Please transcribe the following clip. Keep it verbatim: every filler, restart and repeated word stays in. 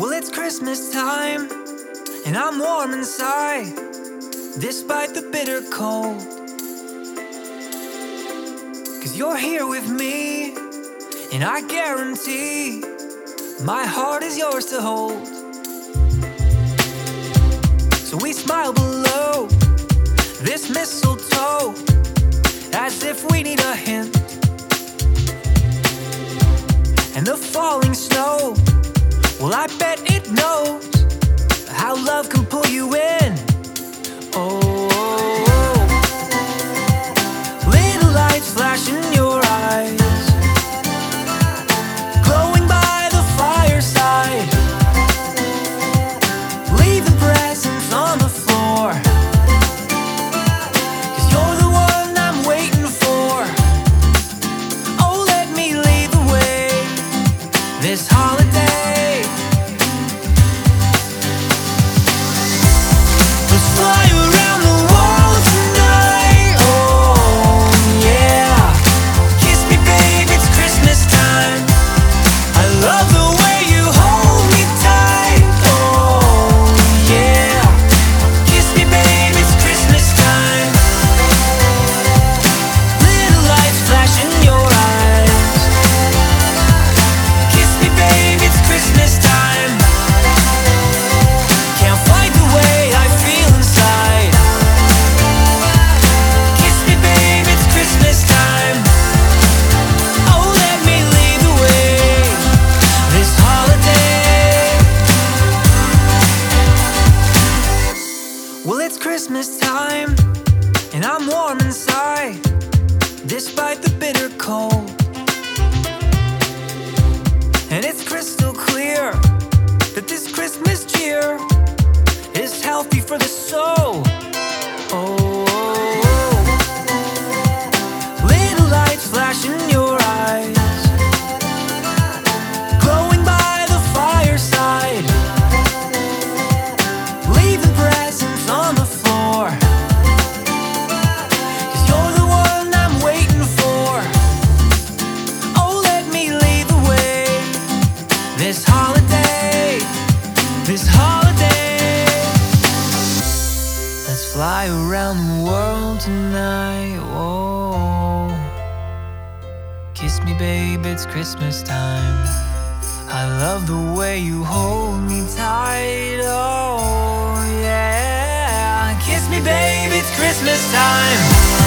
Well, it's Christmas time, and I'm warm inside, despite the bitter cold. 'Cause you're here with me, and I guarantee my heart is yours to hold. So we smile below this mistletoe, as if we need a hint. And the falling snow, well, I bet it knows how love can pull you in. Oh, little lights flash in your eyes, glowing by the fireside, leaving presents on the floor. 'Cause you're the one I'm waiting for. Oh, let me lead the way this holiday. Fly around the world tonight, oh yeah. Kiss me babe, it's Christmas time. I love the way you hold me tight, oh yeah. Kiss me babe, it's Christmas time. Little lights flash in your eyes. Kiss me babe, it's Christmas time. Can't fight the way I feel inside. Kiss me babe, it's Christmas time. Oh, let me lead the way this holiday. Well, it's Christmas time, and I'm warm inside, despite the bitter cold. And it's crystal clear that this Christmas cheer is healthy for the soul. Oh, little lights flash in your eyes, glowing by the fireside, leaving presents on the floor. 'Cause you're the one I'm waiting for. Oh, let me lead the way this holiday, this holiday. Let's fly around the world tonight, oh. Kiss me babe, it's Christmas time. I love the way you hold me tight, oh yeah. Kiss me babe, it's Christmas time.